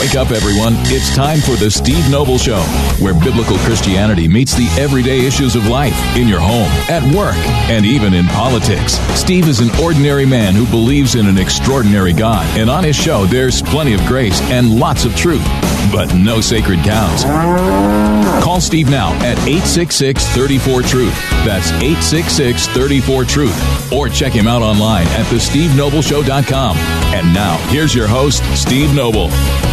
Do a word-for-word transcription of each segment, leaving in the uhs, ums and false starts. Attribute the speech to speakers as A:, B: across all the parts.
A: Wake up, everyone. It's time for the Steve Noble Show, where biblical Christianity meets the everyday issues of life in your home, at work, and even in politics. Steve is an ordinary man who believes in an extraordinary God, and on his show, there's plenty of grace and lots of truth, but no sacred cows. Call Steve now at eight six six, three four, truth. That's eight six six, three four, truth. Or check him out online at the steve noble show dot com. And now, here's your host, Steve Noble.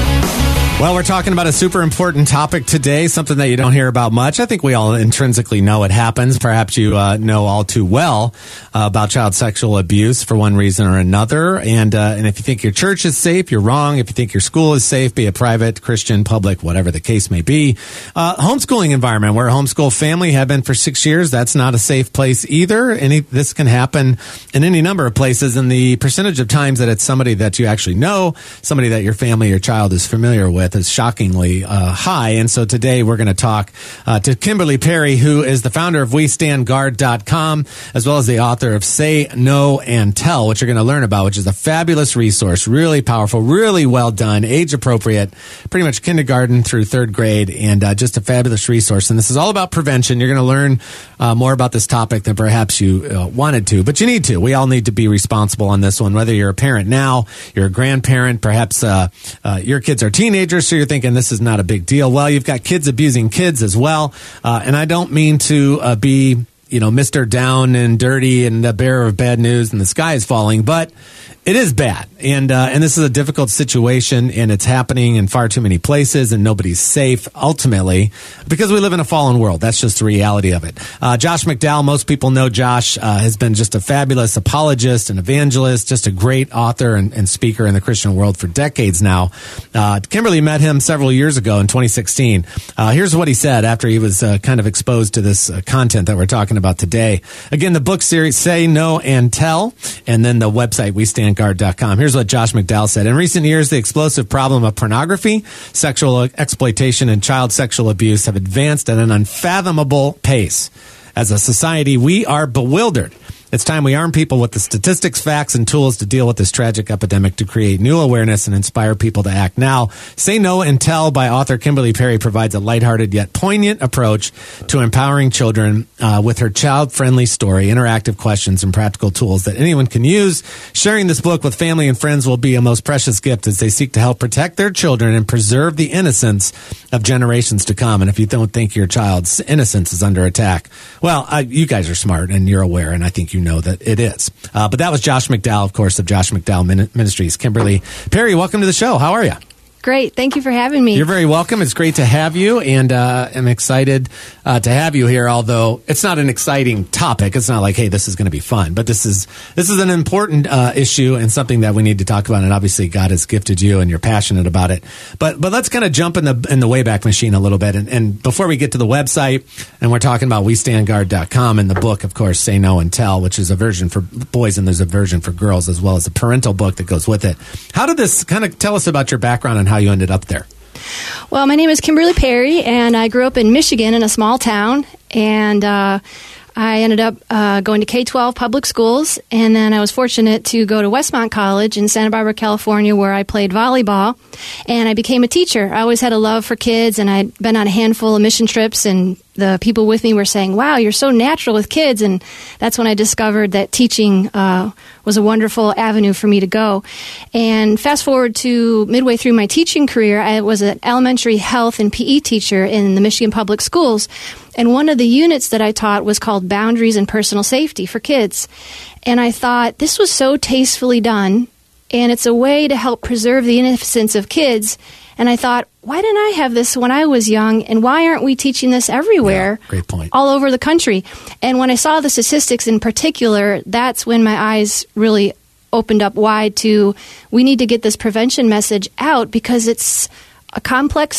B: Well, we're talking about a super important topic today, something that you don't hear about much. I think we all intrinsically know it happens. Perhaps you uh, know all too well uh, about child sexual abuse for one reason or another. And uh, and if you think your church is safe, you're wrong. If you think your school is safe, be it private, Christian, public, whatever the case may be. Uh, homeschooling environment, where a homeschool family have been for six years, that's not a safe place either. Any This can happen in any number of places. And the percentage of times that it's somebody that you actually know, somebody that your family or child is familiar with, is shockingly uh, high. And so today we're going to talk uh, to Kimberly Perry, who is the founder of we stand guard dot com, as well as the author of Say No and Tell, which you're going to learn about, which is a fabulous resource, really powerful, really well done, age appropriate, pretty much kindergarten through third grade, and uh, just a fabulous resource. And this is all about prevention. You're going to learn uh, more about this topic than perhaps you uh, wanted to, but you need to. We all need to be responsible on this one, whether you're a parent now, you're a grandparent, perhaps uh, uh, your kids are teenagers, so you're thinking this is not a big deal. Well, you've got kids abusing kids as well. Uh, and I don't mean to uh, be, you know, Mister Down and dirty and the bearer of bad news and the sky is falling, but it is bad. And uh, and this is a difficult situation, and it's happening in far too many places, and nobody's safe, ultimately, because we live in a fallen world. That's just the reality of it. Uh, Josh McDowell, most people know Josh, uh, has been just a fabulous apologist and evangelist, just a great author and, and speaker in the Christian world for decades now. Uh, Kimberly met him several years ago in twenty sixteen. Uh, here's what he said after he was uh, kind of exposed to this uh, content that we're talking about today. Again, the book series, Say No and Tell, and then the website, we stand guard dot com. Here's what Josh McDowell said. In recent years, the explosive problem of pornography, sexual exploitation, and child sexual abuse have advanced at an unfathomable pace. As a society, we are bewildered. It's time we arm people with the statistics, facts, and tools to deal with this tragic epidemic, to create new awareness and inspire people to act now. Say No and Tell by author Kimberly Perry provides a lighthearted yet poignant approach to empowering children uh, with her child-friendly story, interactive questions, and practical tools that anyone can use. Sharing this book with family and friends will be a most precious gift as they seek to help protect their children and preserve the innocence of generations to come. And if you don't think your child's innocence is under attack, well, uh, you guys are smart and you're aware, and I think you know that it is. Uh, but that was Josh McDowell, of course, of Josh McDowell Ministries. Kimberly Perry, welcome to the show. How are you?
C: Great. Thank you for having me.
B: You're very welcome. It's great to have you, and uh, I'm excited uh, to have you here, although it's not an exciting topic. It's not like, hey, this is going to be fun, but this is this is an important uh, issue and something that we need to talk about, and obviously God has gifted you, and you're passionate about it. But but let's kind of jump in the in the Wayback Machine a little bit, and, and before we get to the website, and we're talking about we stand guard dot com, and the book, of course, Say No and Tell, which is a version for boys, and there's a version for girls, as well as a parental book that goes with it. How did this kind of tell us about your background and how you ended up there?
C: Well, my name is Kimberly Perry, and I grew up in Michigan in a small town, and uh, I ended up uh, going to K twelve public schools, and then I was fortunate to go to Westmont College in Santa Barbara, California, where I played volleyball, and I became a teacher. I always had a love for kids, and I'd been on a handful of mission trips, and the people with me were saying, wow, you're so natural with kids, and that's when I discovered that teaching uh, was a wonderful avenue for me to go. And fast forward to midway through my teaching career, I was an elementary health and P E teacher in the Michigan Public Schools, and one of the units that I taught was called Boundaries and Personal Safety for Kids. And I thought, this was so tastefully done, and it's a way to help preserve the innocence of kids. And I thought, why didn't I have this when I was young, and why aren't we teaching this everywhere?
B: Yeah, great point.
C: All over the country. And when I saw the statistics in particular, that's when my eyes really opened up wide to, we need to get this prevention message out, because it's a complex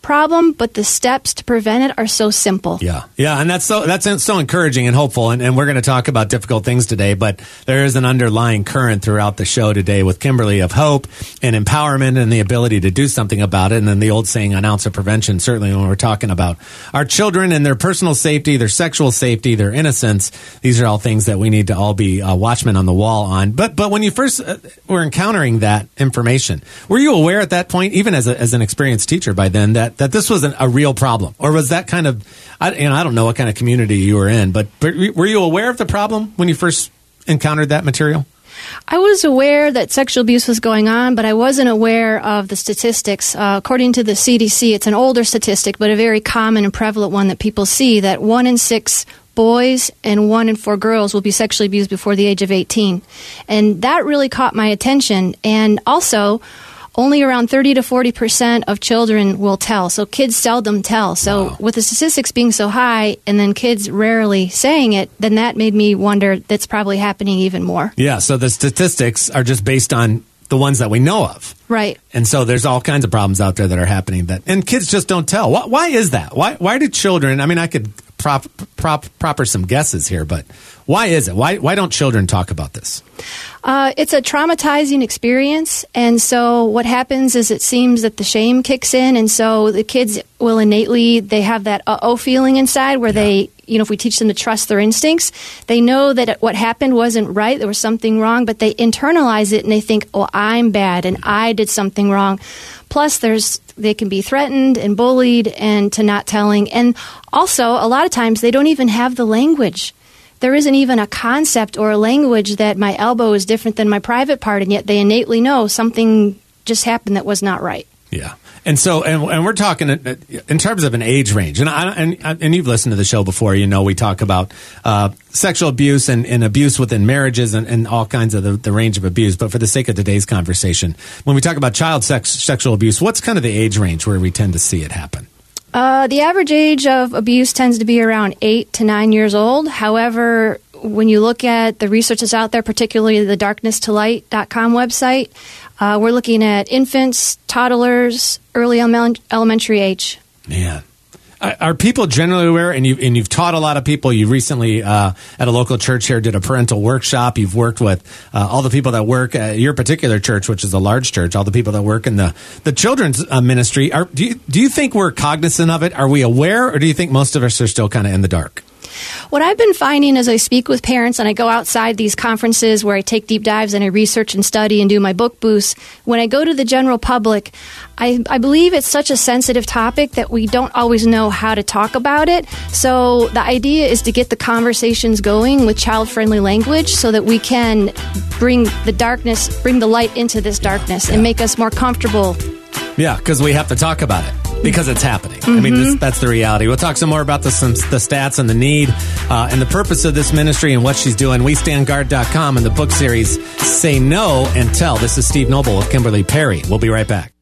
C: problem, but the steps to prevent it are so simple.
B: Yeah, yeah, and that's so that's so encouraging and hopeful. And, and we're going to talk about difficult things today, but there is an underlying current throughout the show today with Kimberly of hope and empowerment and the ability to do something about it. And then the old saying, an ounce of prevention. Certainly, when we're talking about our children and their personal safety, their sexual safety, their innocence, these are all things that we need to all be uh, watchmen on the wall on. But but when you first uh, were encountering that information, were you aware at that point, even as a, as an experienced teacher by then, that that this was an, a real problem? Or was that kind of, I, you know, I don't know what kind of community you were in, but, but were you aware of the problem when you first encountered that material?
C: I was aware that sexual abuse was going on, but I wasn't aware of the statistics. Uh, according to the C D C, it's an older statistic, but a very common and prevalent one that people see, that one in six boys and one in four girls will be sexually abused before the age of eighteen. And that really caught my attention. And also, only around thirty to forty percent of children will tell. So kids seldom tell. So wow. With the statistics being so high and then kids rarely saying it, then that made me wonder that's probably happening even more.
B: Yeah, so the statistics are just based on the ones that we know of.
C: Right.
B: And so there's all kinds of problems out there that are happening that, and kids just don't tell. Why, why is that? Why why do children, I mean, I could prop, prop, proper some guesses here, but why is it? Why why don't children talk about this?
C: Uh, it's a traumatizing experience, and so what happens is it seems that the shame kicks in, and so the kids will innately, they have that uh-oh feeling inside where yeah. they, you know, if we teach them to trust their instincts, they know that what happened wasn't right, there was something wrong, but they internalize it and they think, oh, I'm bad and I did something wrong. Plus, there's they can be threatened and bullied and to not telling, and also a lot of times they don't even have the language. There isn't even a concept or a language that my elbow is different than my private part, and yet they innately know something just happened that was not right.
B: Yeah. And so, and, and we're talking in terms of an age range, and I, and and you've listened to the show before. You know, we talk about uh, sexual abuse and, and abuse within marriages and, and all kinds of the, the range of abuse. But for the sake of today's conversation, when we talk about child sex, sexual abuse, what's kind of the age range where we tend to see it happen?
C: Uh, the average age of abuse tends to be around eight to nine years old. However, when you look at the research that's out there, particularly the darkness to light dot com website, uh, we're looking at infants, toddlers, early ele- elementary age.
B: Man. Are people generally aware, and you've, and you've taught a lot of people, you recently uh, at a local church here did a parental workshop, you've worked with uh, all the people that work at your particular church, which is a large church, all the people that work in the, the children's uh, ministry. Are, do, you, do you think we're cognizant of it? Are we aware, or do you think most of us are still kind of in the dark?
C: What I've been finding as I speak with parents and I go outside these conferences where I take deep dives and I research and study and do my book booths, when I go to the general public, I, I believe it's such a sensitive topic that we don't always know how to talk about it. So the idea is to get the conversations going with child-friendly language so that we can bring the darkness, bring the light into this darkness and make us more comfortable.
B: Yeah, because we have to talk about it. Because it's happening.
C: Mm-hmm.
B: I mean, this, that's the reality. We'll talk some more about the, some, the stats and the need uh, and the purpose of this ministry and what she's doing. we stand guard dot com and the book series Say No and Tell. This is Steve Noble with Kimberly Perry. We'll be right back.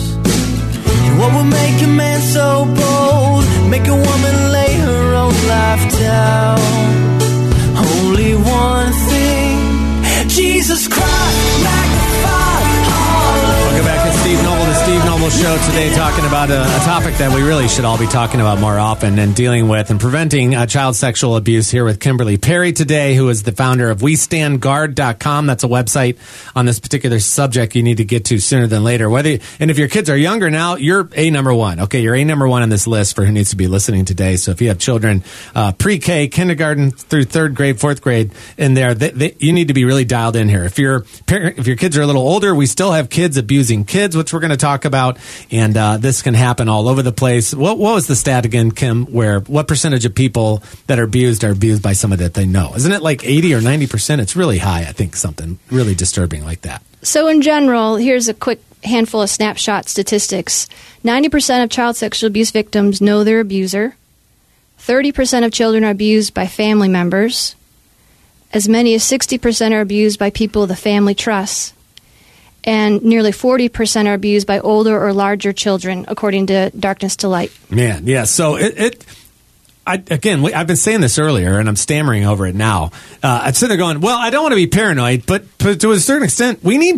D: What would make a man so bold? Make a woman lay her own life down. Only one thing, Jesus Christ, magnify.
B: Welcome back to Steve Noble, the Steve Noble Show. Today talking about a, a topic that we really should all be talking about more often and dealing with and preventing uh, child sexual abuse here with Kimberly Perry today, who is the founder of we stand guard dot com. That's a website on this particular subject you need to get to sooner than later. Whether you, and if your kids are younger now, you're a number one. Okay, you're a number one on this list for who needs to be listening today. So if you have children uh, pre-K, kindergarten through third grade, fourth grade in there, they, they, you need to be really dialed in here. If your parent, if your kids are a little older, we still have kids abusing kids, which we're going to talk about, and uh, this can happen all over the place. What, what was the stat again, Kim, where what percentage of people that are abused are abused by someone that they know? Isn't it like eighty or ninety percent? It's really high, I think, something really disturbing like that.
C: So in general, here's a quick handful of snapshot statistics. ninety percent of child sexual abuse victims know their abuser. thirty percent of children are abused by family members. As many as sixty percent are abused by people the family trusts. And nearly forty percent are abused by older or larger children, according to Darkness to Light.
B: Man, yeah. So it, it I, again, we, I've been saying this earlier, and I'm stammering over it now. Uh, I'm sitting there going, well, I don't want to be paranoid, but, but to a certain extent, we need to be.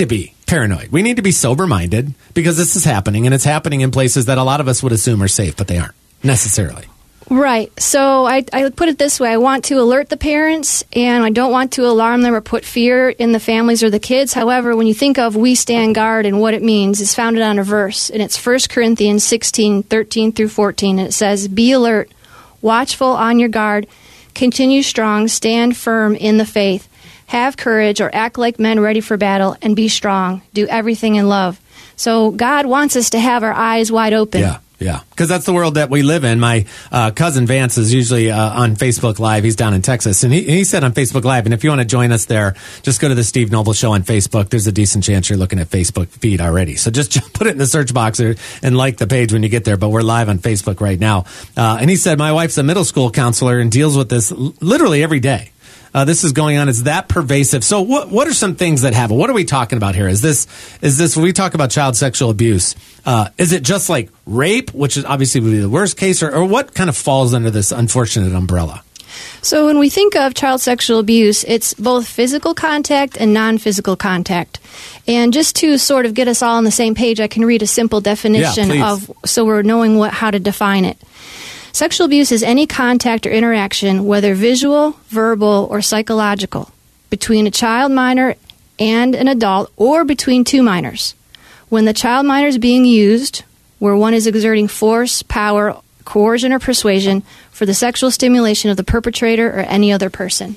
B: paranoid. We need to be sober-minded because this is happening, and it's happening in places that a lot of us would assume are safe, but they aren't necessarily.
C: Right. So I, I put it this way. I want to alert the parents, and I don't want to alarm them or put fear in the families or the kids. However, when you think of We Stand Guard and what it means, it's founded on a verse, and it's First Corinthians sixteen, thirteen through fourteen, and it says, "Be alert, watchful on your guard, continue strong, stand firm in the faith, have courage or act like men ready for battle, and be strong. Do everything in love." So God wants us to have our eyes wide open.
B: Yeah. Yeah, because that's the world that we live in. My uh, cousin Vance is usually uh, on Facebook Live. He's down in Texas, and he, he said on Facebook Live, and if you want to join us there, just go to the Steve Noble Show on Facebook. There's a decent chance you're looking at Facebook feed already. So just put it in the search box or, and like the page when you get there, but we're live on Facebook right now. Uh, and he said, my wife's a middle school counselor and deals with this literally every day. Uh, this is going on. It's that pervasive. So what what are some things that happen? What are we talking about here? Is this, is this when we talk about child sexual abuse, uh, is it just like rape, which is obviously would be the worst case, or, or what kind of falls under this unfortunate umbrella?
C: So when we think of child sexual abuse, it's both physical contact and non-physical contact. And just to sort of get us all on the same page, I can read a simple definition
B: yeah,
C: of, so we're knowing what how to define it. Sexual abuse is any contact or interaction, whether visual, verbal, or psychological, between a child minor and an adult or between two minors. When the child minor is being used, where one is exerting force, power, coercion, or persuasion for the sexual stimulation of the perpetrator or any other person.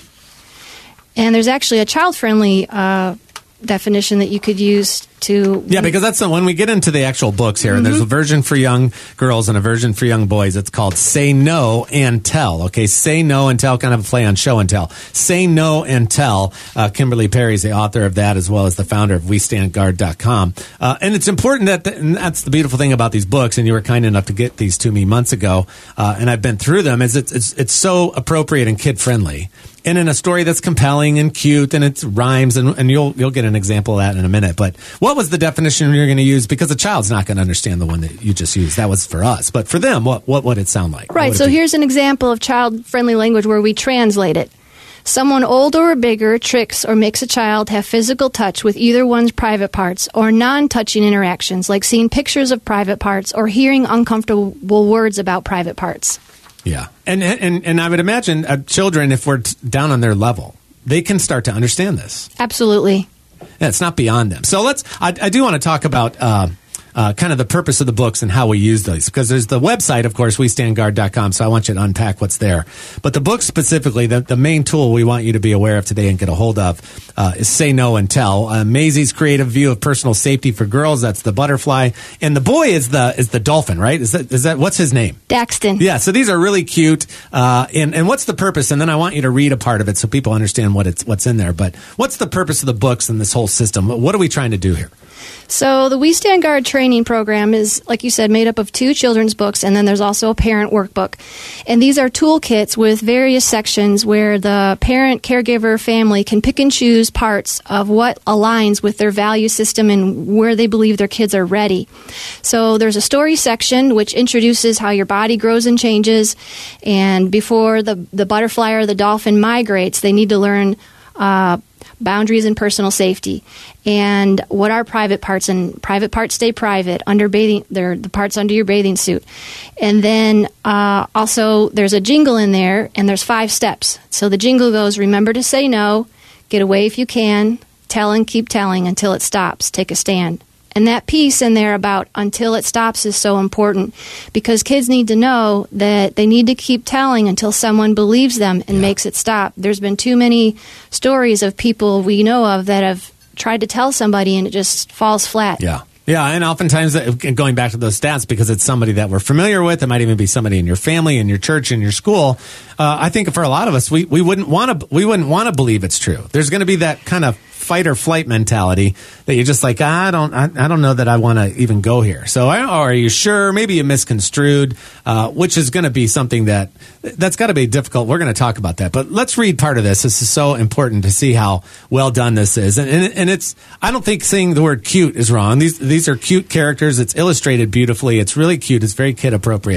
C: Mm. And there's actually a child-friendly uh, definition that you could use to...
B: Yeah, because that's the, when we get into the actual books here, mm-hmm. and there's a version for young girls and a version for young boys. It's called Say No and Tell. Okay, Say No and Tell, kind of a play on show and tell. Say No and Tell. Uh, Kimberly Perry is the author of that, as well as the founder of we stand guard dot com. Uh, and it's important that, the, and that's the beautiful thing about these books, and you were kind enough to get these to me months ago, uh, and I've been through them, is it's, it's, it's so appropriate and kid-friendly. And in a story that's compelling and cute, and it rhymes, and, and you'll you'll get an example of that in a minute. But what was the definition you're going to use? Because a child's not going to understand the one that you just used. That was for us. But for them, what what would it sound like?
C: Right, so here's an example of child-friendly language where we translate it. Someone older or bigger tricks or makes a child have physical touch with either one's private parts, or non-touching interactions, like seeing pictures of private parts or hearing uncomfortable words about private parts.
B: Yeah, and and and I would imagine uh, children, if we're t- down on their level, they can start to understand this.
C: Absolutely.
B: Yeah, it's not beyond them. So let's. I, I do want to talk about uh, uh, kind of the purpose of the books and how we use these, because there's the website, of course, we stand guard dot com. So I want you to unpack what's there. But the books specifically, the, the main tool we want you to be aware of today and get a hold of uh, is Say No and Tell. Uh, Maisie's creative view of personal safety for girls. That's the butterfly, and the boy is the is the dolphin, right? Is that is that what's his name?
C: Daxton.
B: Yeah. So these are really cute. Uh, and and what's the purpose? And then I want you to read a part of it so people understand what it's what's in there. But what's the purpose of the books and this whole system? What are we trying to do here?
C: So the We Stand Guard training program is, like you said, made up of two children's books, and then there's also a parent workbook. And these are toolkits with various sections where the parent, caregiver, family can pick and choose parts of what aligns with their value system and where they believe their kids are ready. So there's a story section which introduces how your body grows and changes, and before the, the butterfly or the dolphin migrates, they need to learn uh, boundaries and personal safety, and what are private parts, and private parts stay private under bathing. They're the parts under your bathing suit. And then uh, also there's a jingle in there, and there's five steps. So the jingle goes: remember to say no, get away if you can, tell and keep telling until it stops, take a stand. And that piece in there about until it stops is so important, because kids need to know that they need to keep telling until someone believes them and yeah. makes it stop. There's been too many stories of people we know of that have tried to tell somebody and it just falls flat.
B: Yeah. Yeah, and oftentimes, going back to those stats, because it's somebody that we're familiar with, it might even be somebody in your family, in your church, in your school. Uh, I think for a lot of us, we, we wouldn't want to we wouldn't want to believe it's true. There's going to be that kind of fight or flight mentality that you're just like, I don't I, I don't know that I want to even go here. So, or are you sure? Maybe you misconstrued, uh, which is going to be something that that's got to be difficult. We're going to talk about that, but let's read part of this. This is so important to see how well done this is, and and, and it's. I don't think saying the word cute is wrong. These these are cute characters. It's illustrated beautifully. It's really cute. It's very kid appropriate.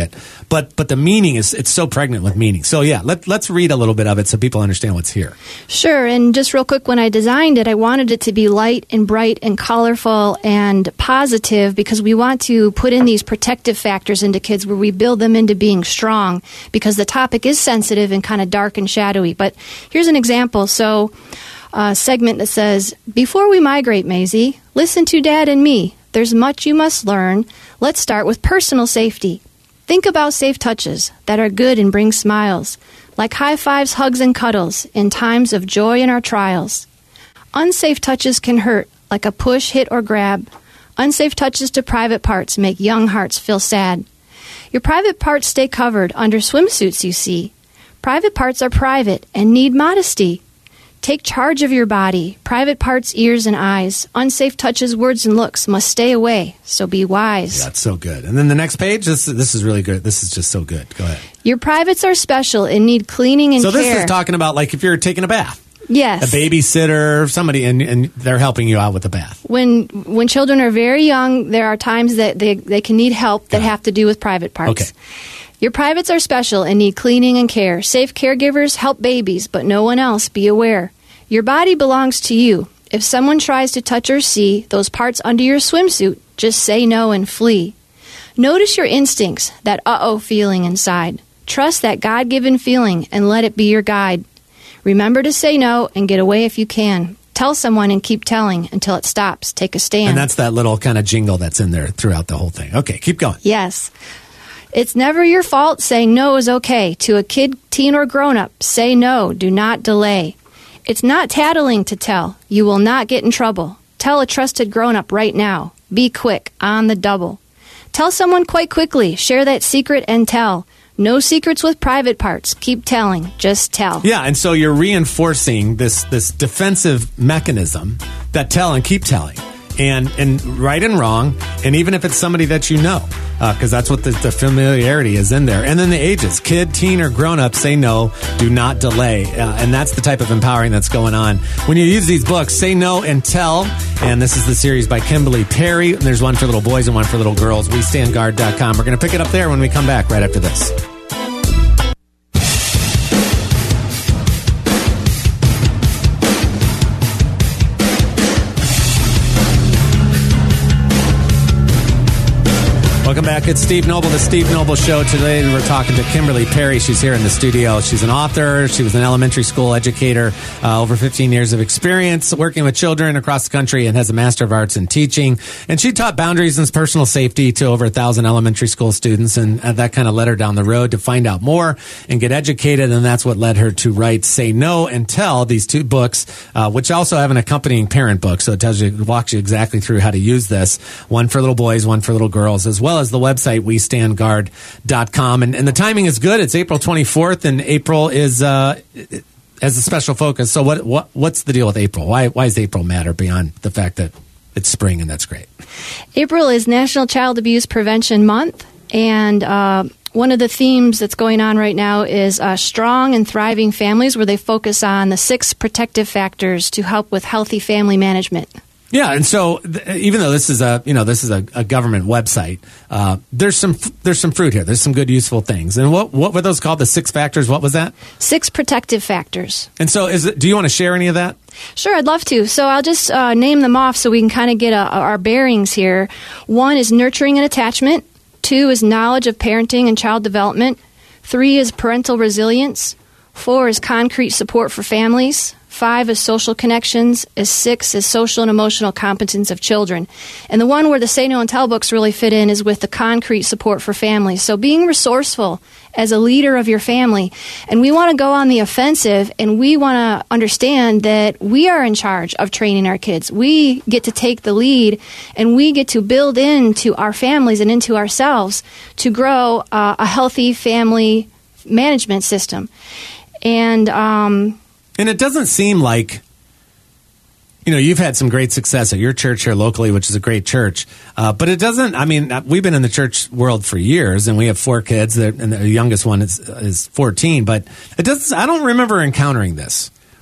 B: but but the meaning is it's so pregnant with meaning. So yeah, let let's read a little bit of it so people understand what's here.
C: Sure, and just real quick, when I designed it, I wanted it to be light and bright and colorful and positive because we want to put in these protective factors into kids where we build them into being strong because the topic is sensitive and kind of dark and shadowy. But here's an example. So a segment that says, before we migrate, Maisie, listen to Dad and me. There's much you must learn. Let's start with personal safety. Think about safe touches that are good and bring smiles, like high fives, hugs, and cuddles in times of joy in our trials. Unsafe touches can hurt, like a push, hit, or grab. Unsafe touches to private parts make young hearts feel sad. Your private parts stay covered under swimsuits, you see. Private parts are private and need modesty. Take charge of your body, private parts, ears, and eyes. Unsafe touches, words, and looks must stay away, so be wise.
B: That's so good. And then the next page, this, this is really good. This is just so good. Go ahead.
C: Your privates are special and need cleaning and
B: so
C: care.
B: So this is talking about like if you're taking a bath.
C: Yes.
B: A babysitter, somebody, and, and they're helping you out with the bath.
C: When when children are very young, there are times that they, they can need help that have to do with private parts.
B: Okay.
C: Your privates are special and need cleaning and care. Safe caregivers help babies, but no one else. Be aware. Your body belongs to you. If someone tries to touch or see those parts under your swimsuit, just say no and flee. Notice your instincts, that uh-oh feeling inside. Trust that God-given feeling and let it be your guide. Remember to say no and get away if you can. Tell someone and keep telling until it stops. Take a stand.
B: And that's that little kind of jingle that's in there throughout the whole thing. Okay, keep going.
C: Yes. It's never your fault. Saying no is okay. To a kid, teen, or grown-up, say no. Do not delay. It's not tattling to tell. You will not get in trouble. Tell a trusted grown-up right now. Be quick, on the double. Tell someone quite quickly. Share that secret and tell. No secrets with private parts. Keep telling. Just tell.
B: Yeah, and so you're reinforcing this this defensive mechanism that tell and keep telling. And and right and wrong, and even if it's somebody that you know, because uh, that's what the, the familiarity is in there. And then the ages, kid, teen, or grown-up, say no, do not delay. Uh, and that's the type of empowering that's going on. When you use these books, Say No and Tell, and this is the series by Kimberly Perry. And there's one for little boys and one for little girls, we stand guard dot com. We're going to pick it up there when we come back right after this. Welcome back. It's Steve Noble, the Steve Noble Show. Today we're talking to Kimberly Perry. She's here in the studio. She's an author. She was an elementary school educator, uh, over fifteen years of experience working with children across the country and has a Master of Arts in teaching. And she taught boundaries and personal safety to over a thousand elementary school students. And uh, that kind of led her down the road to find out more and get educated. And that's what led her to write Say No and Tell, these two books, uh, which also have an accompanying parent book. So it tells you, walks you exactly through how to use this. One for little boys, one for little girls, as well as the website we stand guard dot com. And, and the timing is good. It's April twenty-fourth, and April is uh, has a special focus. So what what what's the deal with April? Why why does April matter beyond the fact that it's spring and that's great?
C: April is National Child Abuse Prevention Month, and uh, one of the themes that's going on right now is uh, strong and thriving families, where they focus on the six protective factors to help with healthy family management.
B: Yeah, and so th- even though this is a you know this is a, a government website, uh, there's some f- there's some fruit here. There's some good useful things. And what what were those called? The six factors. What was that?
C: Six protective factors.
B: And so, is it, do you want to share any of that?
C: Sure, I'd love to. So I'll just uh, name them off so we can kind of get a, our bearings here. One is nurturing and attachment. Two is knowledge of parenting and child development. Three is parental resilience. Four is concrete support for families. Five is social connections. Is six is social and emotional competence of children. And the one where the Say No and Tell books really fit in is with the concrete support for families. So being resourceful as a leader of your family. And we want to go on the offensive, and we want to understand that we are in charge of training our kids. We get to take the lead, and we get to build into our families and into ourselves to grow uh, a healthy family management system. And um
B: And it doesn't seem like, you know, you've had some great success at your church here locally, which is a great church. Uh, but it doesn't, I mean, we've been in the church world for years, and we have four kids, and the youngest one is, is fourteen. But it doesn't, I don't remember encountering this,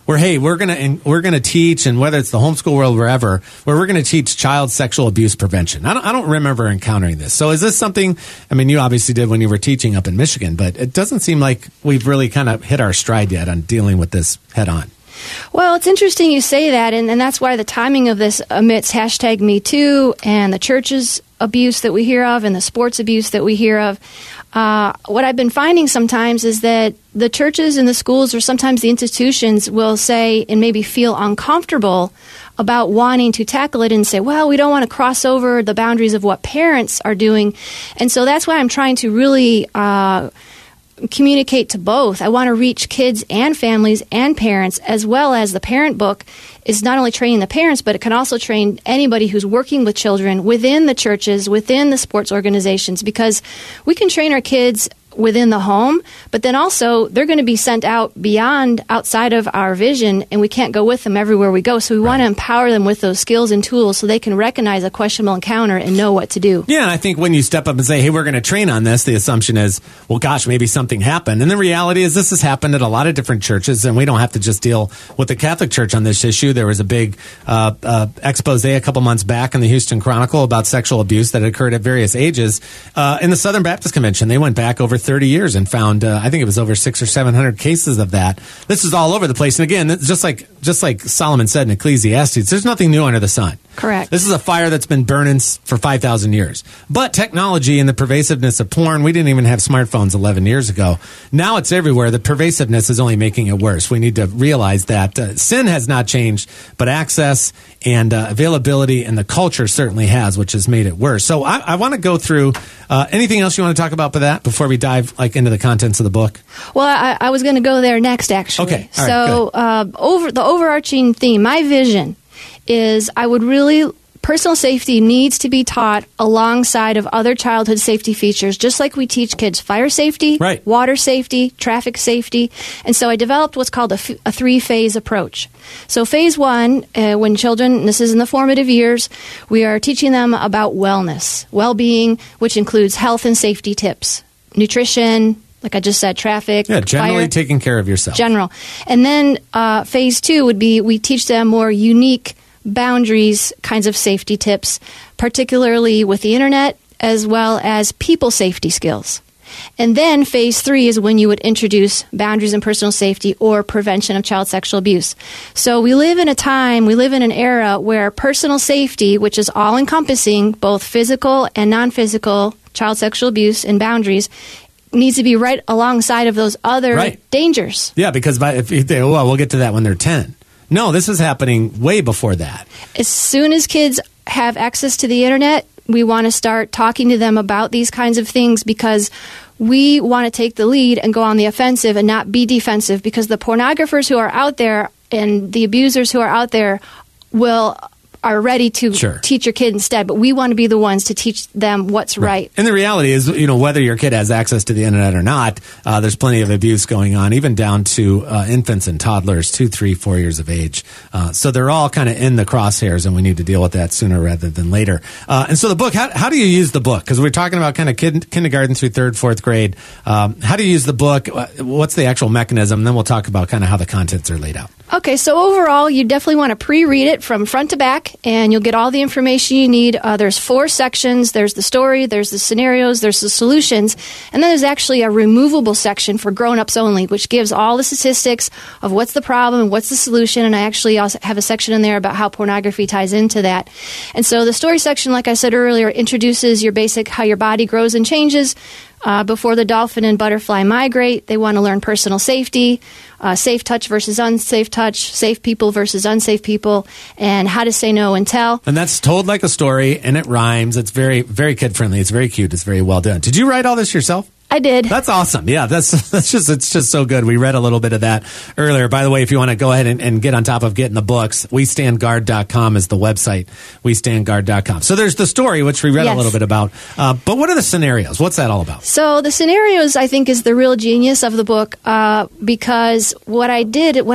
B: where, hey, we're going to we're gonna teach, and whether it's the homeschool world, wherever, where we're going to teach child sexual abuse prevention. I don't, I don't remember encountering this. So is this something, I mean, you obviously did when you were teaching up in Michigan, but it doesn't seem like we've really kind of hit our stride yet on dealing with this head on.
C: Well, it's interesting you say that, and, and that's why the timing of this amidst hashtag Me Too and the church's abuse that we hear of and the sports abuse that we hear of. Uh, what I've been finding sometimes is that the churches and the schools or sometimes the institutions will say and maybe feel uncomfortable about wanting to tackle it and say, well, we don't want to cross over the boundaries of what parents are doing. And so that's why I'm trying to really uh communicate to both. I want to reach kids and families and parents, as well as the parent book is not only training the parents, but it can also train anybody who's working with children within the churches, within the sports organizations, because we can train our kids within the home, but then also they're going to be sent out beyond outside of our vision, and we can't go with them everywhere we go. So we right. want to empower them with those skills and tools so they can recognize a questionable encounter and know what to do.
B: Yeah, I think when you step up and say, hey, we're going to train on this, the assumption is, well, gosh, maybe something happened. And the reality is this has happened at a lot of different churches, and we don't have to just deal with the Catholic Church on this issue. There was a big uh, uh, expose a couple months back in the Houston Chronicle about sexual abuse that occurred at various ages. Uh, in the Southern Baptist Convention, they went back over thirty years and found, uh, I think it was over six or seven hundred cases of that. This is all over the place. And again, just like just like Solomon said in Ecclesiastes, there's nothing new under the sun.
C: Correct.
B: This is a fire that's been burning for five thousand years. But technology and the pervasiveness of porn, we didn't even have smartphones eleven years ago. Now it's everywhere. The pervasiveness is only making it worse. We need to realize that uh, sin has not changed, but access and uh, availability and the culture certainly has, which has made it worse. So I, I want to go through uh, anything else you want to talk about for that before we dive like into the contents of the book?
C: Well, I, I was going to go there next, actually.
B: Okay. All right,
C: so uh, over the overarching theme, my vision is I would really personal safety needs to be taught alongside of other childhood safety features, just like we teach kids fire safety,
B: right.
C: water safety, traffic safety. And so I developed what's called a, f- a three-phase approach. So phase one, uh, when children, this is in the formative years, we are teaching them about wellness, well-being, which includes health and safety tips, nutrition, like I just said, traffic,
B: yeah, generally
C: fire,
B: taking care of yourself.
C: General. And then uh, phase two would be we teach them more unique boundaries kinds of safety tips, particularly with the internet, as well as people safety skills. And then phase three is when you would introduce boundaries and personal safety or prevention of child sexual abuse. So we live in a time, we live in an era where personal safety, which is all-encompassing, both physical and non-physical child sexual abuse and boundaries, needs to be right alongside of those other
B: right.
C: dangers.
B: Yeah, because by, if they, well, we'll get to that when they're ten. No, this is happening way before that.
C: As soon as kids have access to the internet, we want to start talking to them about these kinds of things because we want to take the lead and go on the offensive and not be defensive, because the pornographers who are out there and the abusers who are out there will are ready to
B: sure.
C: teach your kid instead, but we want to be the ones to teach them what's right. right.
B: And the reality is, you know, whether your kid has access to the internet or not, uh, there's plenty of abuse going on, even down to uh, infants and toddlers, two, three, four years of age. Uh, so they're all kind of in the crosshairs, and we need to deal with that sooner rather than later. Uh, and so the book, how, how do you use the book? Because we're talking about kind of kid, kindergarten through third, fourth grade. Um, how do you use the book? What's the actual mechanism? And then we'll talk about kind of how the contents are laid out.
C: Okay, so overall, you definitely want to pre-read it from front to back, and you'll get all the information you need. Uh, there's four sections. There's the story, there's the scenarios, there's the solutions, and then there's actually a removable section for grown-ups only, which gives all the statistics of what's the problem and what's the solution, and I actually also have a section in there about how pornography ties into that. And so the story section, like I said earlier, introduces your basic how your body grows and changes. Uh, before the dolphin and butterfly migrate, they want to learn personal safety, uh, safe touch versus unsafe touch, safe people versus unsafe people, and how to say no and tell.
B: And that's told like a story, and it rhymes. It's very, very kid-friendly. It's very cute. It's very well done. Did you write all this yourself?
C: I did.
B: That's awesome. Yeah, that's that's just it's just so good. We read a little bit of that earlier. By the way, if you want to go ahead and, and get on top of getting the books, we stand guard dot com is the website, we stand guard dot com. So there's the story, which we read
C: yes.
B: a little bit about. Uh, but what are the scenarios? What's that all about?
C: So the scenarios, I think, is the real genius of the book uh, because what I did when I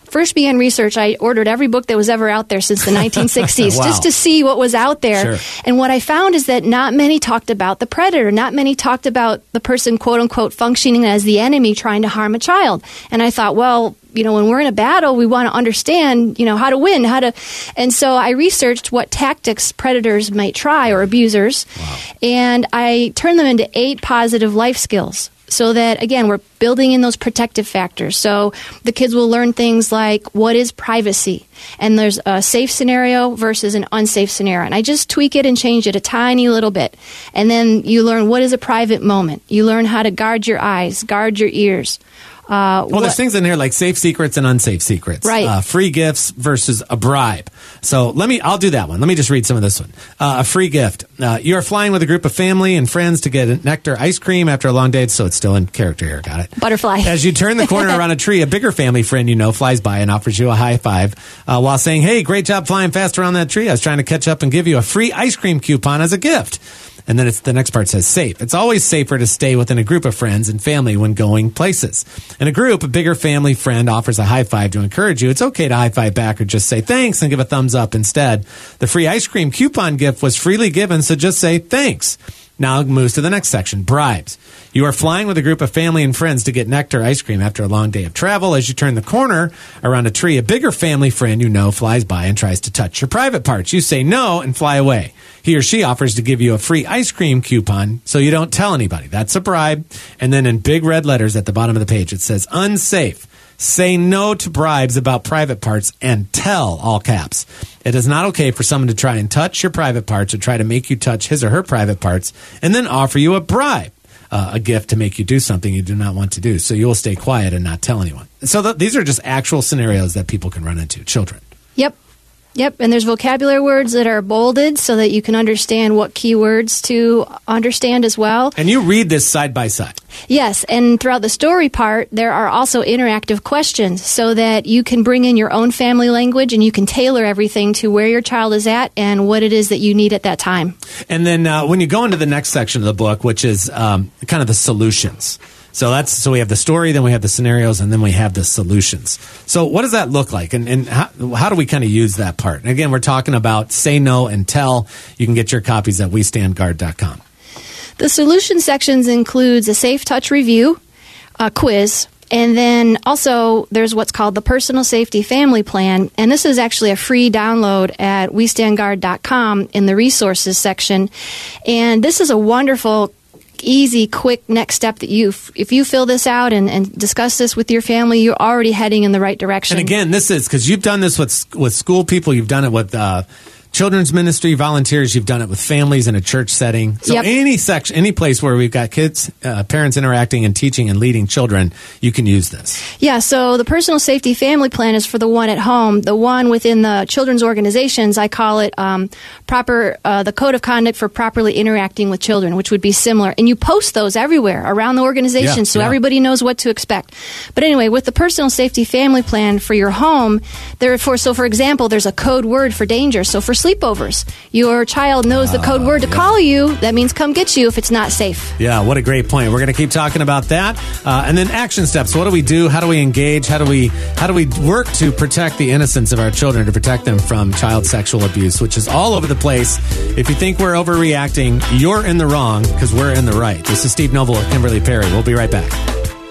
C: first began research, I ordered every book that was ever out there since the nineteen sixties
B: Wow.
C: just to see what was out there.
B: Sure.
C: And what I found is that not many talked about the predator. Not many talked about the person, quote unquote, functioning as the enemy trying to harm a child. And I thought, well, you know, when we're in a battle, we want to understand, you know, how to win, how to. And so I researched what tactics predators might try, or abusers. Wow. And I turned them into eight positive life skills. So that, again, we're building in those protective factors. So the kids will learn things like, what is privacy? And there's a safe scenario versus an unsafe scenario. And I just tweak it and change it a tiny little bit. And then you learn, what is a private moment? You learn how to guard your eyes, guard your ears. Uh,
B: well, there's things in here like safe secrets and unsafe secrets.
C: Right.
B: Uh, free gifts versus a bribe. So let me, I'll do that one. Let me just read some of this one. Uh, a free gift. Uh, you are flying with a group of family and friends to get a nectar ice cream after a long day. So it's still in character here. Got it.
C: Butterfly.
B: As you turn the corner around a tree, a bigger family friend you know flies by and offers you a high five uh, while saying, hey, great job flying fast around that tree. I was trying to catch up and give you a free ice cream coupon as a gift. And then it's, the next part says safe. It's always safer to stay within a group of friends and family when going places. In a group, a bigger family friend offers a high five to encourage you. It's okay to high five back or just say thanks and give a thumbs up instead. The free ice cream coupon gift was freely given, so just say thanks. Now it moves to the next section, bribes. You are flying with a group of family and friends to get nectar ice cream after a long day of travel. As you turn the corner around a tree, a bigger family friend you know flies by and tries to touch your private parts. You say no and fly away. He or she offers to give you a free ice cream coupon so you don't tell anybody. That's a bribe. And then in big red letters at the bottom of the page, it says unsafe. Say no to bribes about private parts and tell, all caps. It is not okay for someone to try and touch your private parts or try to make you touch his or her private parts and then offer you a bribe, uh, a gift to make you do something you do not want to do. So you will stay quiet and not tell anyone. So th- these are just actual scenarios that people can run into, children.
C: Yep. Yep, and there's vocabulary words that are bolded so that you can understand what keywords to understand as well.
B: And you read this side by side.
C: Yes, and throughout the story part, there are also interactive questions so that you can bring in your own family language and you can tailor everything to where your child is at and what it is that you need at that time.
B: And then uh, when you go into the next section of the book, which is um, kind of the solutions. So that's so we have the story, then we have the scenarios, and then we have the solutions. So what does that look like, and, and how, how do we kind of use that part? And again, we're talking about say no and tell. You can get your copies at we stand guard dot com.
C: The solution sections includes a safe touch review, a quiz, and then also there's what's called the Personal Safety Family Plan, and this is actually a free download at we stand guard dot com in the resources section. And this is a wonderful, easy, quick next step that you, if you fill this out and, and discuss this with your family, you're already heading in the right direction.
B: And again, this is because you've done this with with school people, you've done it with uh, children's ministry volunteers, you've done it with families in a church setting. So
C: Yep.
B: any section, any place where we've got kids, uh, parents interacting and teaching and leading children, you can use this.
C: Yeah, so the Personal Safety Family Plan is for the one at home. The one within the children's organizations, I call it um, proper uh, the Code of Conduct for Properly Interacting with Children, which would be similar. And you post those everywhere around the organization
B: Yeah,
C: so
B: yeah.
C: everybody knows what to expect. But anyway, with the Personal Safety Family Plan for your home, therefore, so for example, there's a code word for danger. So for sleepovers, your child knows the code word to call you. That means come get you if it's not safe.
B: Yeah, what a great point. We're going to keep talking about that. Uh, and then action steps. What do we do? How do we engage? How do we how do we work to protect the innocence of our children, to protect them from child sexual abuse, which is all over the place. If you think we're overreacting, you're in the wrong because we're in the right. This is Steve Noble with Kimberly Perry. We'll be right back.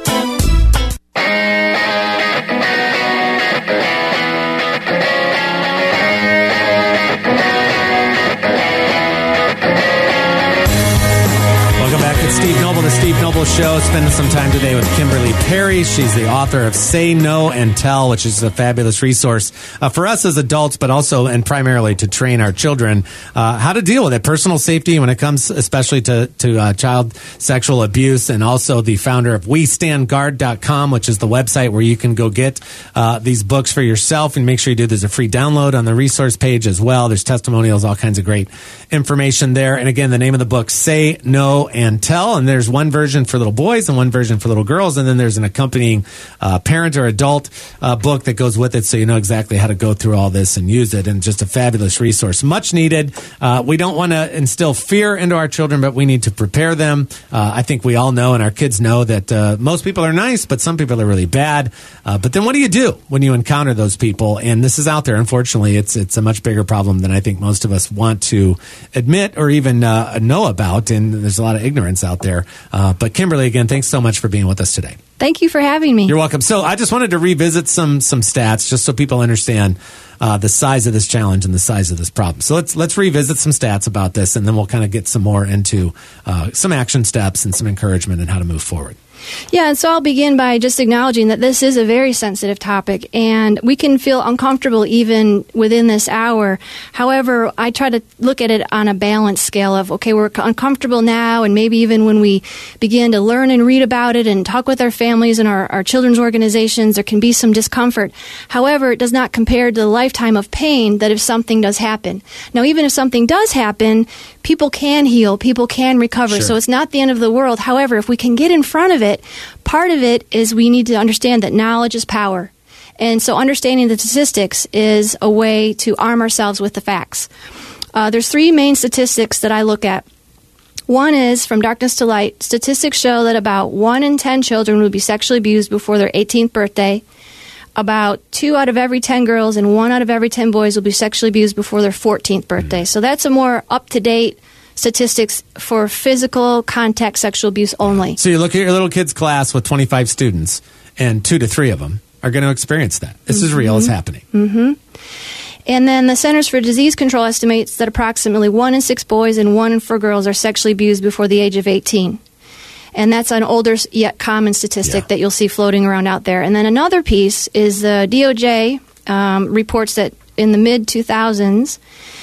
B: It's Steve Noble, the Steve Noble Show, spending some time today with Kimberly Perry. She's the author of Say No and Tell, which is a fabulous resource uh, for us as adults, but also and primarily to train our children uh, how to deal with it. Personal safety when it comes especially to, to uh, child sexual abuse, and also the founder of we stand guard dot com, which is the website where you can go get uh, these books for yourself, and make sure you do. There's a free download on the resource page as well. There's testimonials, all kinds of great information there. And again, the name of the book, Say No and Tell. And there's one one version for little boys and one version for little girls, and then there's an accompanying uh, parent or adult uh, book that goes with it, so you know exactly how to go through all this and use it. And just a fabulous resource, much needed. Uh, we don't want to instill fear into our children, but we need to prepare them. Uh, I think we all know, and our kids know, that uh, most people are nice, but some people are really bad. Uh, but then what do you do when you encounter those people? And this is out there. Unfortunately, it's it's a much bigger problem than I think most of us want to admit or even uh, know about. And there's a lot of ignorance out there. Uh, but Kimberly, again, thanks so much for being with us today.
C: Thank you for having me.
B: You're welcome. So I just wanted to revisit some some stats just so people understand uh, the size of this challenge and the size of this problem. So let's let's revisit some stats about this, and then we'll kind of get some more into uh, some action steps and some encouragement and how to move forward.
C: Yeah, and so I'll begin by just acknowledging that this is a very sensitive topic, and we can feel uncomfortable even within this hour. However, I try to look at it on a balanced scale of, okay, we're uncomfortable now, and maybe even when we begin to learn and read about it and talk with our families and our, our children's organizations, there can be some discomfort. However, it does not compare to the lifetime of pain that if something does happen. Now, even if something does happen, people can heal, people can recover,
B: Sure.
C: so it's not the end of the world. However, if we can get in front of it, part of it is we need to understand that knowledge is power. And so understanding the statistics is a way to arm ourselves with the facts. Uh, there's three main statistics that I look at. One is, from darkness to light, statistics show that about one in ten children would be sexually abused before their eighteenth birthday. About two out of every ten girls and one out of every ten boys will be sexually abused before their fourteenth birthday. So that's a more up-to-date statistics for physical contact sexual abuse only.
B: So you look at your little kid's class with twenty-five students, and two to three of them are going to experience that. This mm-hmm. is real. It's happening.
C: Mm-hmm. And then the Centers for Disease Control estimates that approximately one in six boys and one in four girls are sexually abused before the age of eighteen. And that's an older yet common statistic
B: yeah.
C: that you'll see floating around out there. And then another piece is the D O J um, reports that in the mid two thousands,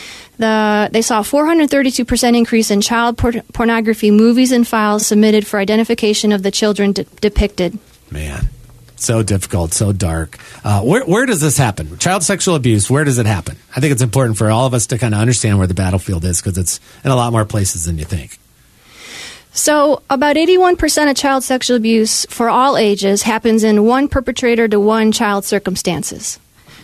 C: The, they saw a four hundred thirty-two percent increase in child por- pornography movies and files submitted for identification of the children de- depicted.
B: Man, so difficult, so dark. Uh, where, where does this happen? Child sexual abuse, where does it happen? I think it's important for all of us to kind of understand where the battlefield is, because it's in a lot more places than you think.
C: So about eighty-one percent of child sexual abuse for all ages happens in one perpetrator to one child circumstances.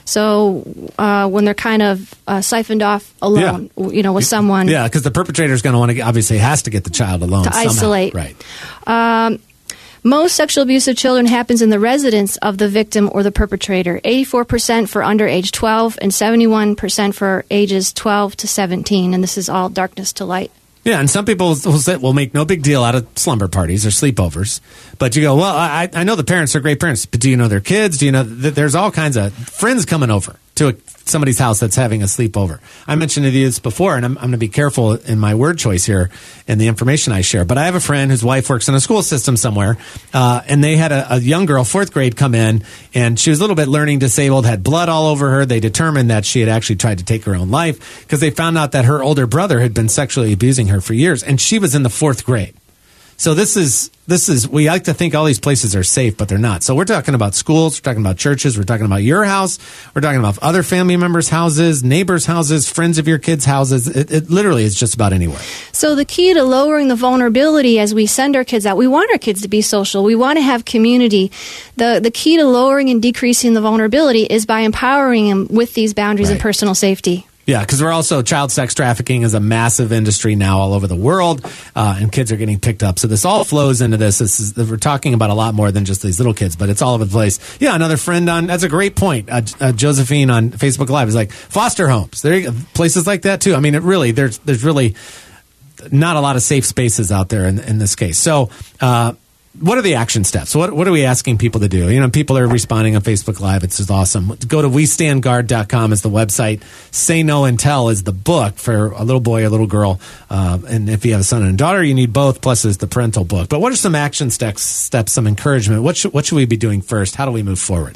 C: So uh, when they're kind of uh, siphoned off alone, yeah. you know, with someone.
B: Yeah, because the perpetrator is going to want to, obviously has to get the child alone
C: to
B: somehow.
C: Isolate.
B: Right.
C: Um, most sexual abuse of children happens in the residence of the victim or the perpetrator. eighty-four percent for under age twelve and seventy-one percent for ages twelve to seventeen. And this is all darkness to light.
B: Yeah, and some people will say, will make no big deal out of slumber parties or sleepovers. But you go, well, I, I know the parents are great parents, but do you know their kids? Do you know that there's all kinds of friends coming over to a, somebody's house that's having a sleepover? I mentioned to you this before, and I'm, I'm going to be careful in my word choice here and the information I share. But I have a friend whose wife works in a school system somewhere, uh, and they had a, a young girl, fourth grade, come in, and she was a little bit learning disabled, had blood all over her. They determined that she had actually tried to take her own life because they found out that her older brother had been sexually abusing her for years, and she was in the fourth grade. So this is, this is, we like to think all these places are safe, but they're not. So we're talking about schools, we're talking about churches, we're talking about your house, we're talking about other family members' houses, neighbors' houses, friends of your kids' houses. It, it literally is just about anywhere.
C: So the key to lowering the vulnerability as we send our kids out, we want our kids to be social, we want to have community. The, the key to lowering and decreasing the vulnerability is by empowering them with these boundaries
B: Right.
C: and personal safety.
B: Yeah, because we're also, child sex trafficking is a massive industry now all over the world, uh, and kids are getting picked up. So this all flows into this. This is, we're talking about a lot more than just these little kids, but it's all over the place. Yeah, another friend on, that's a great point. Uh, uh, Josephine on Facebook Live is like, foster homes. There you go, places like that too. I mean, it really, there's there's really not a lot of safe spaces out there in, in this case. So, uh, what are the action steps? What what are we asking people to do? You know, people are responding on Facebook Live. It's just awesome. Go to we stand guard dot com is the website. Say No and Tell is the book for a little boy or a little girl. Uh, and if you have a son and a daughter, you need both, plus is the parental book. But what are some action steps, steps some encouragement? What should, what should we be doing first? How do we move forward?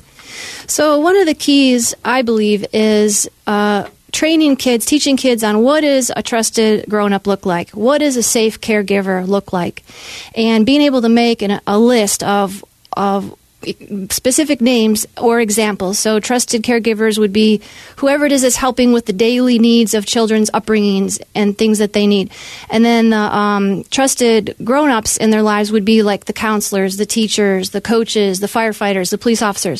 C: So one of the keys, I believe, is uh, training kids, teaching kids on what does a trusted grown-up look like? What does a safe caregiver look like? And being able to make an, a list of of specific names or examples. So trusted caregivers would be whoever it is that's helping with the daily needs of children's upbringings and things that they need. And then the um, trusted grown-ups in their lives would be like the counselors, the teachers, the coaches, the firefighters, the police officers.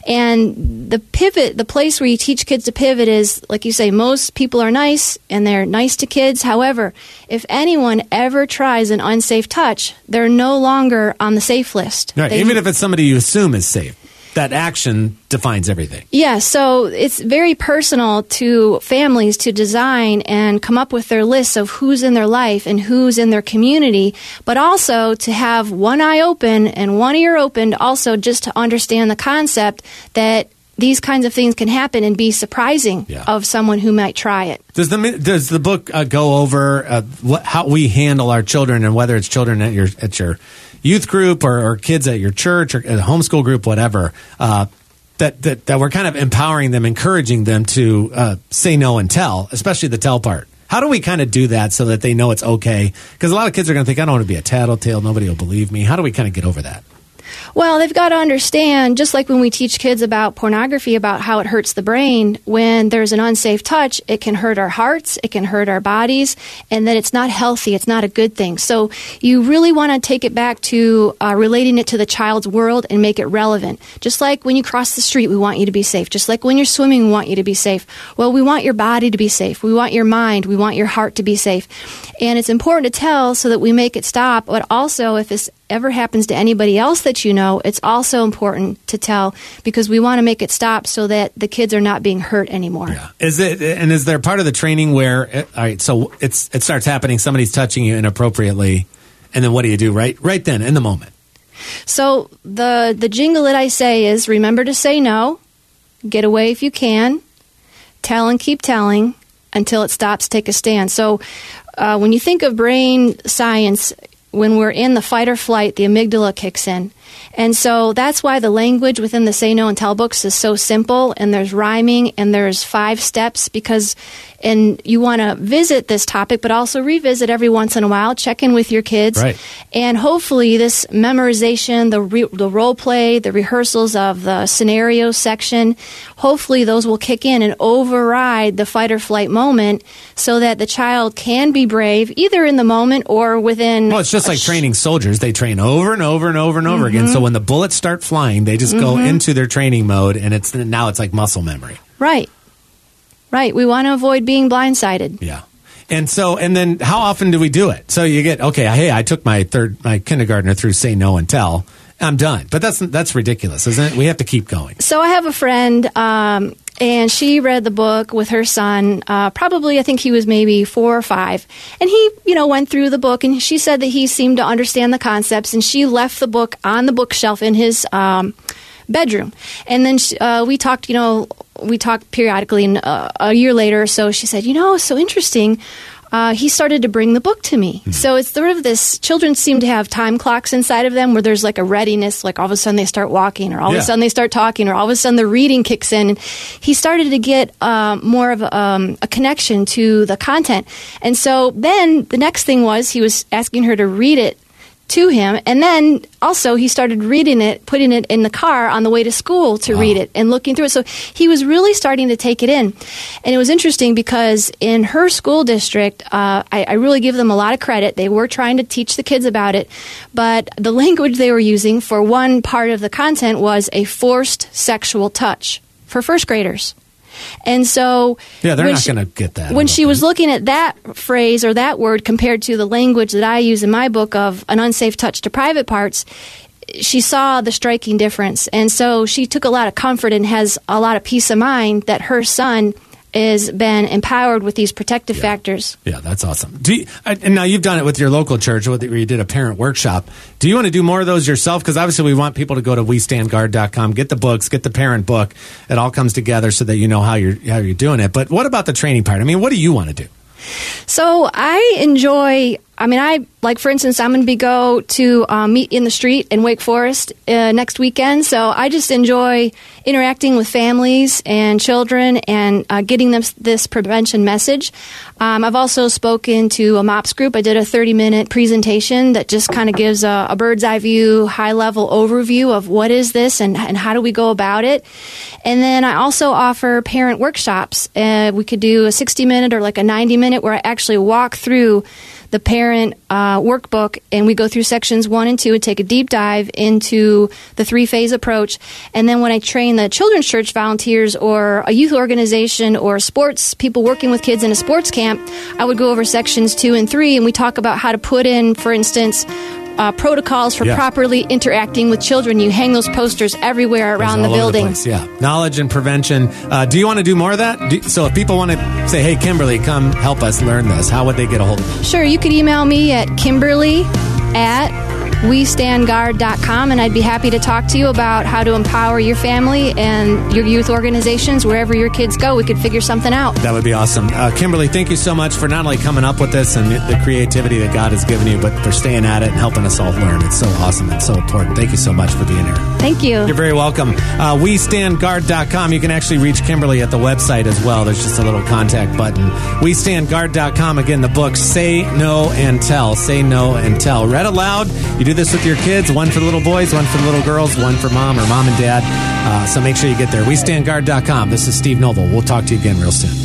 C: And the pivot, the place where you teach kids to pivot is, like you say, most people are nice and they're nice to kids. However, if anyone ever tries an unsafe touch, they're no longer on the safe list.
B: Right.
C: They,
B: Even if it's somebody you assume is safe. That action defines everything.
C: Yeah, so it's very personal to families to design and come up with their lists of who's in their life and who's in their community, but also to have one eye open and one ear opened also just to understand the concept that these kinds of things can happen and be surprising
B: yeah.
C: of someone who might try it.
B: Does the does the book uh, go over uh, what, how we handle our children, and whether it's children at your at your youth group or, or kids at your church or a homeschool group, whatever, uh, that, that that we're kind of empowering them, encouraging them to uh, say no and tell, especially the tell part? How do we kind of do that so that they know it's okay? Because a lot of kids are going to think, I don't want to be a tattletale, nobody will believe me. How do we kind of get over that?
C: Well, they've got to understand, just like when we teach kids about pornography, about how it hurts the brain, when there's an unsafe touch, it can hurt our hearts, it can hurt our bodies, and that it's not healthy, it's not a good thing. So you really want to take it back to uh, relating it to the child's world and make it relevant. Just like when you cross the street, we want you to be safe. Just like when you're swimming, we want you to be safe. Well, we want your body to be safe. We want your mind. We want your heart to be safe. And it's important to tell so that we make it stop, but also if this ever happens to anybody else that you know, it's also important to tell because we want to make it stop so that the kids are not being hurt anymore.
B: Yeah. Is it, and is there part of the training where, all right, so it's it starts happening, somebody's touching you inappropriately, and then what do you do right right then in the moment?
C: So the the jingle that I say is remember to say no, get away if you can, tell and keep telling until it stops, take a stand. So uh, when you think of brain science, when we're in the fight or flight, the amygdala kicks in. And so that's why the language within the Say No and Tell books is so simple, and there's rhyming, and there's five steps, because and you want to visit this topic, but also revisit every once in a while, check in with your kids.
B: Right.
C: And hopefully this memorization, the re- the role play, the rehearsals of the scenario section, hopefully those will kick in and override the fight or flight moment so that the child can be brave, either in the moment or within...
B: Well, it's just like sh- training soldiers. They train over and over and over and over mm-hmm. again. So when the bullets start flying, they just mm-hmm. go into their training mode, and it's now it's like muscle memory.
C: Right. Right. We want to avoid being blindsided.
B: Yeah. And so, and then how often do we do it? So you get, okay, hey, I took my third, my kindergartner through Say No and Tell. I'm done. But that's that's ridiculous, isn't it? We have to keep going.
C: So I have a friend, um, and she read the book with her son, uh, probably, I think he was maybe four or five. And he, you know, went through the book, and she said that he seemed to understand the concepts, and she left the book on the bookshelf in his um, bedroom. And then she, uh, we talked, you know, we talked periodically, and uh, a year later or so, she said, you know, it's so interesting. Uh, he started to bring the book to me. Mm-hmm. So it's sort of this, children seem to have time clocks inside of them where there's like a readiness, like all of a sudden they start walking, or all
B: yeah.
C: of a sudden they start talking, or all of a sudden the reading kicks in. And he started to get um, more of a, um, a connection to the content. And so then the next thing was he was asking her to read it to him, and then also he started reading it, putting it in the car on the way to school to wow. read it and looking through it. So he was really starting to take it in. And it was interesting because in her school district, uh, I, I really give them a lot of credit. They were trying to teach the kids about it, but the language they were using for one part of the content was a forced sexual touch for first graders. And so
B: yeah, they're not going to get that.
C: When she was looking at that phrase or that word compared to the language that I use in my book of an unsafe touch to private parts, she saw the striking difference. And so she took a lot of comfort and has a lot of peace of mind that her son has been empowered with these protective
B: yeah.
C: factors.
B: Yeah, that's awesome. Do you, and now you've done it with your local church where you did a parent workshop. Do you want to do more of those yourself? Because obviously we want people to go to we stand guard dot com, get the books, get the parent book. It all comes together so that you know how you're how you're doing it. But what about the training part? I mean, what do you want to do?
C: So I enjoy I mean, I like, for instance, I'm going to be go to um, Meet in the Street in Wake Forest uh, next weekend. So I just enjoy interacting with families and children and uh, getting them this prevention message. Um, I've also spoken to a MOPS group. I did a thirty-minute presentation that just kind of gives a, a bird's eye view, high-level overview of what is this and, and how do we go about it. And then I also offer parent workshops. Uh, we could do a sixty-minute or like a ninety-minute where I actually walk through the parent uh, workbook, and we go through sections one and two and take a deep dive into the three-phase approach. And then when I train the children's church volunteers or a youth organization or sports people working with kids in a sports camp, I would go over sections two and three, and we talk about how to put in, for instance, Uh, protocols for
B: yeah.
C: properly interacting with children. You hang those posters everywhere around the building.
B: The yeah, knowledge and prevention. Uh, do you want to do more of that? Do, so if people want to say, hey, Kimberly, come help us learn this, how would they get a hold of you?
C: Sure, you could email me at Kimberly at we stand guard dot com, and I'd be happy to talk to you about how to empower your family and your youth organizations. Wherever your kids go, we could figure something out.
B: That would be awesome. Uh, Kimberly, thank you so much for not only coming up with this and the creativity that God has given you, but for staying at it and helping us all learn. It's so awesome and so important. Thank you so much for being here.
C: Thank you.
B: You're very welcome. Uh, we stand guard dot com. You can actually reach Kimberly at the website as well. There's just a little contact button. we stand guard dot com. Again, the book, Say No and Tell. Say No and Tell. Read aloud. You do this with your kids. One for the little boys, one for the little girls, one for mom or mom and dad. Uh, so make sure you get there. we stand guard dot com. This is Steve Noble. We'll talk to you again real soon.